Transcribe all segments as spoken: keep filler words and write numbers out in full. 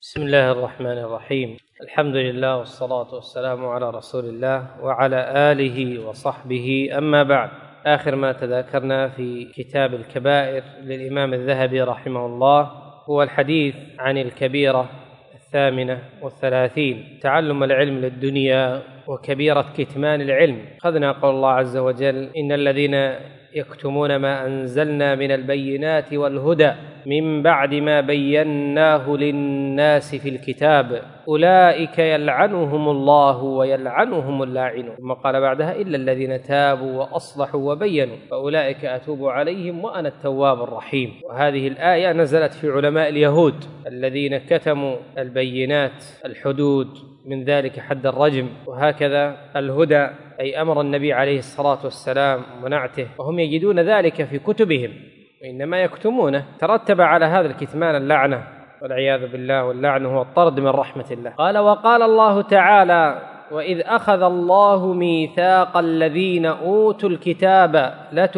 بسم الله الرحمن الرحيم. الحمد لله والصلاة والسلام على رسول الله وعلى آله وصحبه، أما بعد. آخر ما تذاكرنا في كتاب الكبائر للإمام الذهبي رحمه الله هو الحديث عن الكبيرة الثامنة والثلاثين، تعلم العلم للدنيا وكبيرة كتمان العلم. أخذنا قول الله عز وجل: إن الذين يكتمون ما أنزلنا من البينات والهدى من بعد ما بيناه للناس في الكتاب أولئك يلعنهم الله ويلعنهم اللاعنون. ثم قال بعدها: إلا الذين تابوا وأصلحوا وبينوا فأولئك أتوب عليهم وأنا التواب الرحيم. وهذه الآية نزلت في علماء اليهود الذين كتموا البينات، الحدود، من ذلك حد الرجم، وهكذا الهدى أي أمر النبي عليه الصلاة والسلام ونعته، وهم يجدون ذلك في كتبهم وإنما يكتمونه. ترتب على هذا الكتمان اللعنة والعياذ بالله، واللعن هو الطرد من رحمة الله. قال: وقال الله تعالى: وإذ أخذ الله ميثاق الذين أوتوا الكتاب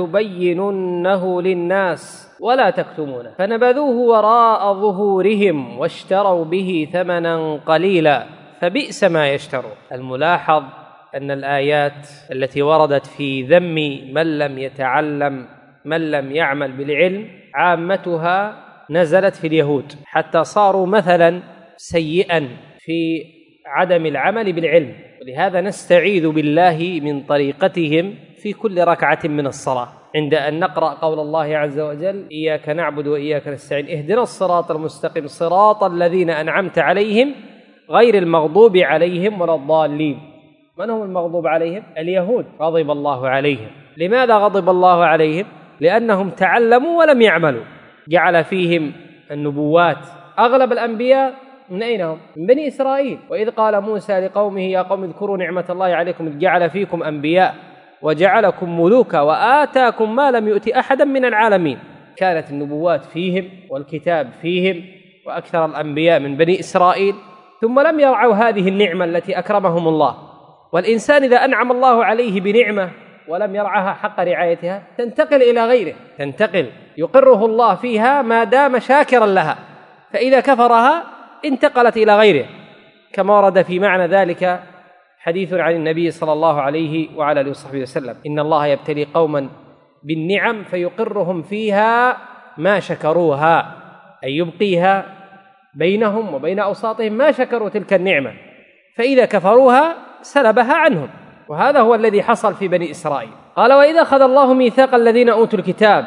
لتبيننه للناس ولا تكتمونه فنبذوه وراء ظهورهم واشتروا به ثمنا قليلا فبئس ما يشترون. الملاحظ أن الآيات التي وردت في ذم من لم يتعلم، من لم يعمل بالعلم، عامتها نزلت في اليهود، حتى صاروا مثلا سيئا في عدم العمل بالعلم. ولهذا نستعيذ بالله من طريقتهم في كل ركعة من الصلاة عند أن نقرأ قول الله عز وجل: إياك نعبد وإياك نستعين اهدنا الصراط المستقيم صراط الذين أنعمت عليهم غير المغضوب عليهم ولا الضالين. من هم المغضوب عليهم؟ اليهود، غضب الله عليهم. لماذا غضب الله عليهم؟ لأنهم تعلموا ولم يعملوا. جعل فيهم النبوات. أغلب الأنبياء من أين هم؟ من بني إسرائيل. وإذ قال موسى لقومه: يا قوم اذكروا نعمة الله عليكم إذ جعل فيكم أنبياء وجعلكم ملوكا وآتاكم ما لم يؤت أحدا من العالمين. كانت النبوات فيهم والكتاب فيهم، وأكثر الأنبياء من بني إسرائيل، ثم لم يرعوا هذه النعمة التي أكرمهم الله. والإنسان إذا أنعم الله عليه بنعمة ولم يرعها حق رعايتها تنتقل إلى غيره، تنتقل يقره الله فيها ما دام شاكرا لها، فإذا كفرها انتقلت إلى غيره، كما ورد في معنى ذلك حديث عن النبي صلى الله عليه وعلى آله وصحبه وسلم: إن الله يبتلي قوما بالنعم فيقرهم فيها ما شكروها، أي يبقيها بينهم وبين أوساطهم ما شكروا تلك النعمة، فإذا كفروها سلبها عنهم. وهذا هو الذي حصل في بني إسرائيل. قال: وإذا أخذ الله ميثاق الذين أوتوا الكتاب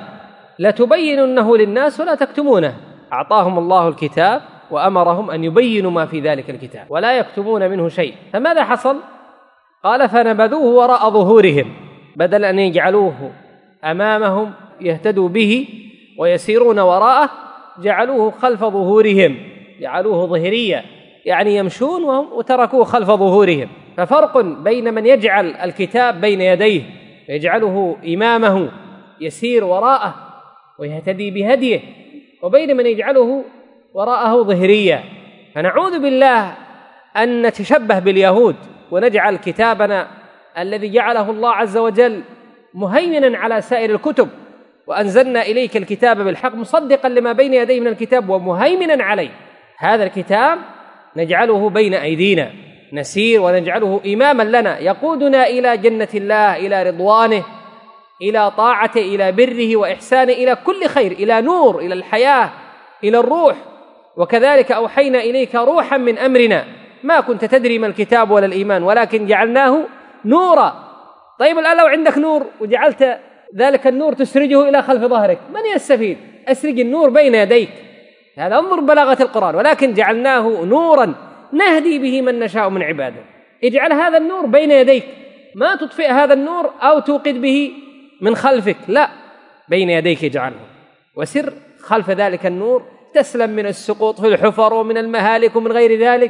لتبيننه للناس ولا تكتمونه. أعطاهم الله الكتاب وأمرهم أن يبينوا ما في ذلك الكتاب ولا يكتمون منه شيء، فماذا حصل؟ قال: فنبذوه وراء ظهورهم، بدل أن يجعلوه أمامهم يهتدوا به ويسيرون وراءه، جعلوه خلف ظهورهم، جعلوه ظهريا، يعني يمشون وتركوه خلف ظهورهم. ففرق بين من يجعل الكتاب بين يديه ويجعله إمامه يسير وراءه ويهتدي بهديه، وبين من يجعله وراءه ظهريا. فنعوذ بالله أن نتشبه باليهود ونجعل كتابنا الذي جعله الله عز وجل مهيمنا على سائر الكتب، وأنزلنا إليك الكتاب بالحق مصدقا لما بين يديه من الكتاب ومهيمنا عليه، هذا الكتاب نجعله بين أيدينا، نسير ونجعله إماما لنا، يقودنا إلى جنة الله، إلى رضوانه، إلى طاعته، إلى بره وإحسانه، إلى كل خير، إلى نور، إلى الحياة، إلى الروح. وكذلك أوحينا إليك روحا من أمرنا ما كنت تدري ما الكتاب ولا الإيمان ولكن جعلناه نورا. طيب الآن لو عندك نور وجعلت ذلك النور تسرجه إلى خلف ظهرك، من يستفيد؟ أسرج النور بين يديك، هذا انظر بلاغة القرآن. ولكن جعلناه نورا نهدي به من نشاء من عباده. اجعل هذا النور بين يديك، ما تطفئ هذا النور أو توقد به من خلفك، لا، بين يديك اجعله، وسر خلف ذلك النور تسلم من السقوط في الحفر ومن المهالك ومن غير ذلك.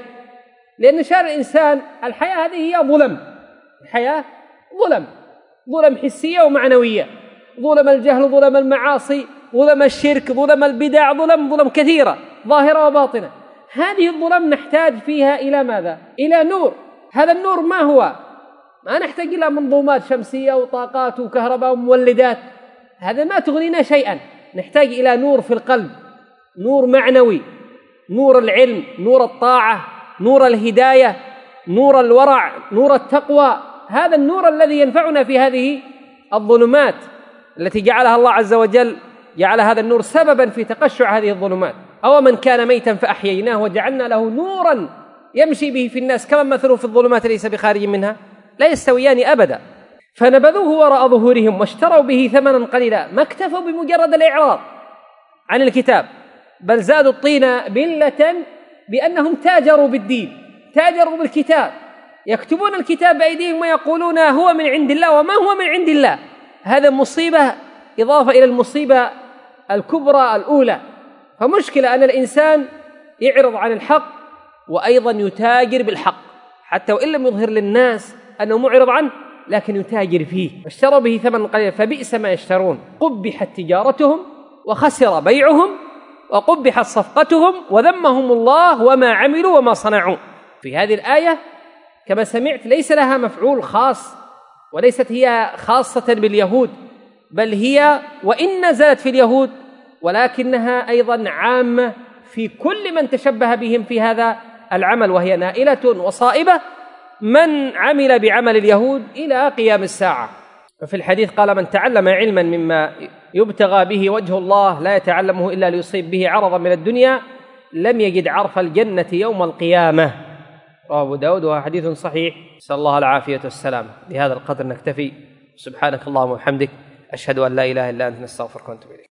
لأن شأن الإنسان الحياة هذه هي ظلم، الحياة ظلم، ظلم حسية ومعنوية، ظلم الجهل، ظلم المعاصي، ظلم الشرك، ظلم البدع، ظلم ظلم كثيرة ظاهرة وباطنة. هذه الظلم نحتاج فيها إلى ماذا؟ إلى نور. هذا النور ما هو؟ ما نحتاج إلى منظومات شمسية وطاقات وكهرباء ومولدات، هذا ما تغنينا شيئا. نحتاج إلى نور في القلب، نور معنوي، نور العلم، نور الطاعة، نور الهداية، نور الورع، نور التقوى. هذا النور الذي ينفعنا في هذه الظلمات التي جعلها الله عز وجل، جعل هذا النور سببا في تقشع هذه الظلمات. أو من كان ميتا فأحييناه وجعلنا له نورا يمشي به في الناس كمن مثله في الظلمات ليس بخارج منها، لا يستويان أبدا. فنبذوه وراء ظهورهم واشتروا به ثمنا قليلا. ما اكتفوا بمجرد الإعراض عن الكتاب، بل زادوا الطين بلة بأنهم تاجروا بالدين، تاجروا بالكتاب، يكتبون الكتاب بأيديهم ويقولون هو من عند الله وما هو من عند الله. هذا مصيبة إضافة إلى المصيبة الكبرى الأولى. فمشكلة أن الإنسان يعرض عن الحق وأيضا يتاجر بالحق، حتى وإن لم يظهر للناس أنه معرض عنه لكن يتاجر فيه. اشتروا به ثمنا قليلا فبئس ما يشترون. قبحت تجارتهم وخسر بيعهم وقبحت صفقتهم وذمهم الله وما عملوا وما صنعوا. في هذه الآية كما سمعت ليس لها مفعول خاص، وليست هي خاصة باليهود، بل هي وإن نزلت في اليهود ولكنها أيضا عامة في كل من تشبه بهم في هذا العمل، وهي نائلة وصائبة من عمل بعمل اليهود إلى قيام الساعة. وفي الحديث قال: من تعلم علما مما يبتغى به وجه الله لا يتعلمه إلا ليصيب به عرضا من الدنيا لم يجد عرف الجنة يوم القيامة. رواه أبو داود وهو حديث صحيح. نسأل الله العافية والسلام. بهذا القدر نكتفي. سبحانك اللهم وبحمدك، أشهد أن لا إله إلا أنت، نستغفرك ونتوب إليك.